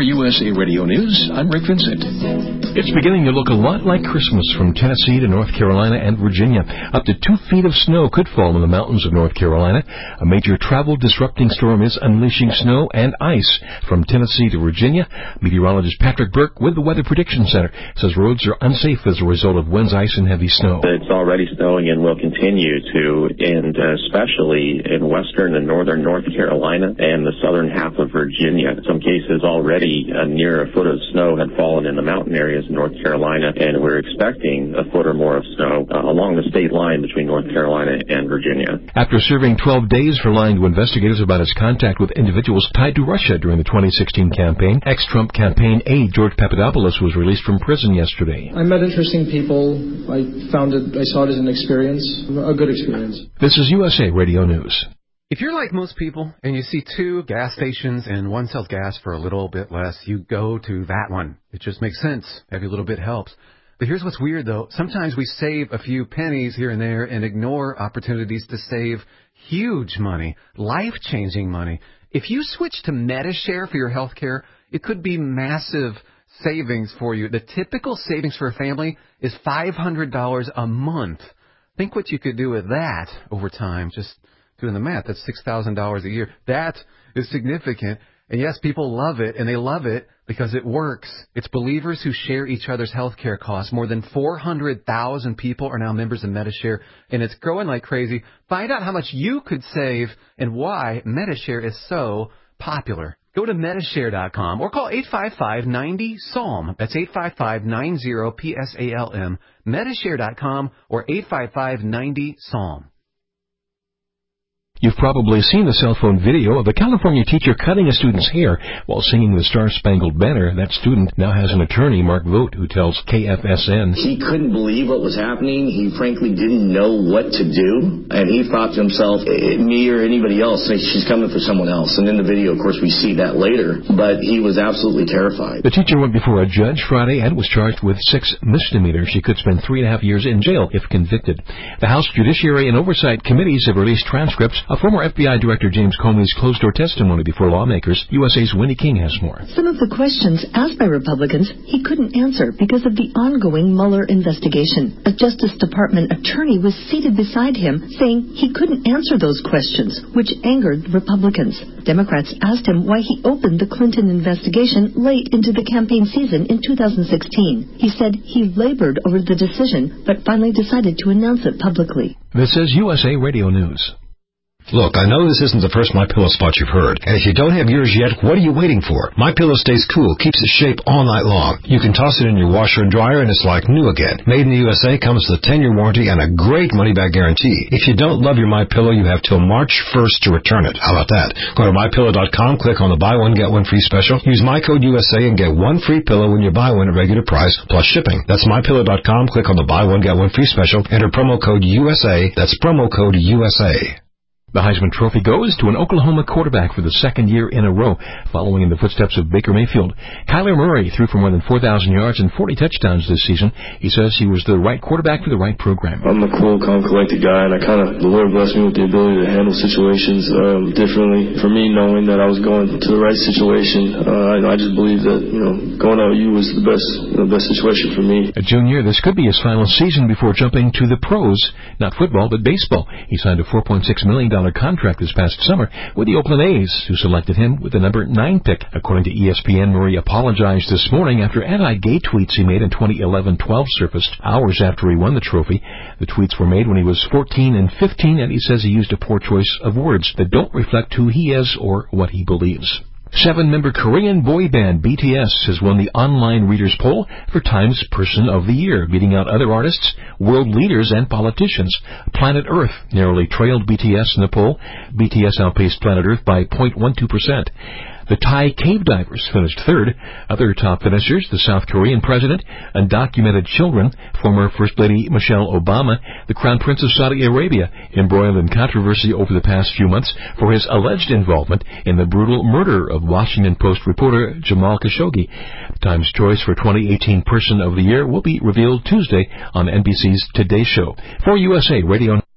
For USA Radio News, I'm Rick Vincent. It's beginning to look a lot like Christmas from Tennessee to North Carolina and Virginia. Up to 2 feet of snow could fall in the mountains of North Carolina. A major travel-disrupting storm is unleashing snow and ice from Tennessee to Virginia. Meteorologist Patrick Burke with the Weather Prediction Center says roads are unsafe as a result of winds, ice, and heavy snow. It's already snowing and will continue to, and especially in western and northern North Carolina and the southern half of Virginia. In some cases already near a foot of snow had fallen in the mountain areas in North Carolina, and we're expecting a foot or more of snow along the state line between North Carolina and Virginia. After serving 12 days for lying to investigators about his contact with individuals tied to Russia during the 2016 campaign, ex-Trump campaign aide George Papadopoulos was released from prison yesterday. I met interesting people. I saw it as an experience, a good experience. This is USA Radio News. If you're like most people and you see 2 gas stations and one sells gas for a little bit less, you go to that one. It just makes sense. Every little bit helps. But here's what's weird, though. Sometimes we save a few pennies here and there and ignore opportunities to save huge money, life-changing money. If you switch to Medi-Share for your health care, it could be massive savings for you. The typical savings for a family is $500 a month. Think what you could do with that over time. Just doing the math, that's $6,000 a year. That is significant. And yes, people love it, and they love it because it works. It's believers who share each other's health care costs. More than 400,000 people are now members of Medi-Share, and it's growing like crazy. Find out how much you could save and why Medi-Share is so popular. Go to Medi-Share.com or call 855-90-PSALM. That's 855-90-PSALM. Medi-Share.com or 855-90-PSALM. You've probably seen the cell phone video of a California teacher cutting a student's hair while singing the Star-Spangled Banner. That student now has an attorney, Mark Vogt, who tells KFSN. He couldn't believe what was happening. He frankly didn't know what to do. And he thought to himself, me or anybody else, she's coming for someone else. And in the video, of course, we see that later. But he was absolutely terrified. The teacher went before a judge Friday and was charged with 6 misdemeanors. She could spend 3.5 years in jail if convicted. The House Judiciary and Oversight Committees have released transcripts of former FBI Director James Comey's closed-door testimony before lawmakers. USA's Wendy King has more. Some of the questions asked by Republicans he couldn't answer because of the ongoing Mueller investigation. A Justice Department attorney was seated beside him, saying he couldn't answer those questions, which angered Republicans. Democrats asked him why he opened the Clinton investigation late into the campaign season in 2016. He said he labored over the decision, but finally decided to announce it publicly. This is USA Radio News. Look, I know this isn't the first MyPillow spot you've heard, and if you don't have yours yet, what are you waiting for? MyPillow stays cool, keeps its shape all night long. You can toss it in your washer and dryer, and it's like new again. Made in the USA, comes with a 10-year warranty and a great money-back guarantee. If you don't love your MyPillow, you have till March 1st to return it. How about that? Go to MyPillow.com, click on the buy one, get one free special. Use my code USA and get one free pillow when you buy one at regular price, plus shipping. That's MyPillow.com, click on the buy one, get one free special. Enter promo code USA. That's promo code USA. The Heisman Trophy goes to an Oklahoma quarterback for the 2nd year in a row, following in the footsteps of Baker Mayfield. Kyler Murray threw for more than 4,000 yards and 40 touchdowns this season. He says he was the right quarterback for the right program. I'm a cool, calm, collected guy, and the Lord blessed me with the ability to handle situations differently. For me, knowing that I was going to the right situation, I just believe that going to OU was the best situation for me. A junior, this could be his final season before jumping to the pros, not football but baseball. He signed a $4.6 million contract this past summer with the Oakland A's, who selected him with the number 9 pick. According to ESPN, Murray apologized this morning after anti-gay tweets he made in 2011-12 surfaced hours after he won the trophy. The tweets were made when he was 14 and 15, and he says he used a poor choice of words that don't reflect who he is or what he believes. 7-member Korean boy band BTS has won the online readers poll for Time's Person of the Year, beating out other artists, world leaders, and politicians. Planet Earth narrowly trailed BTS in the poll. BTS outpaced Planet Earth by 0.12%. The Thai cave divers finished 3rd. Other top finishers, the South Korean president, undocumented children, former First Lady Michelle Obama, the Crown Prince of Saudi Arabia, embroiled in controversy over the past few months for his alleged involvement in the brutal murder of Washington Post reporter Jamal Khashoggi. Time's choice for 2018 Person of the Year will be revealed Tuesday on NBC's Today Show. For USA Radio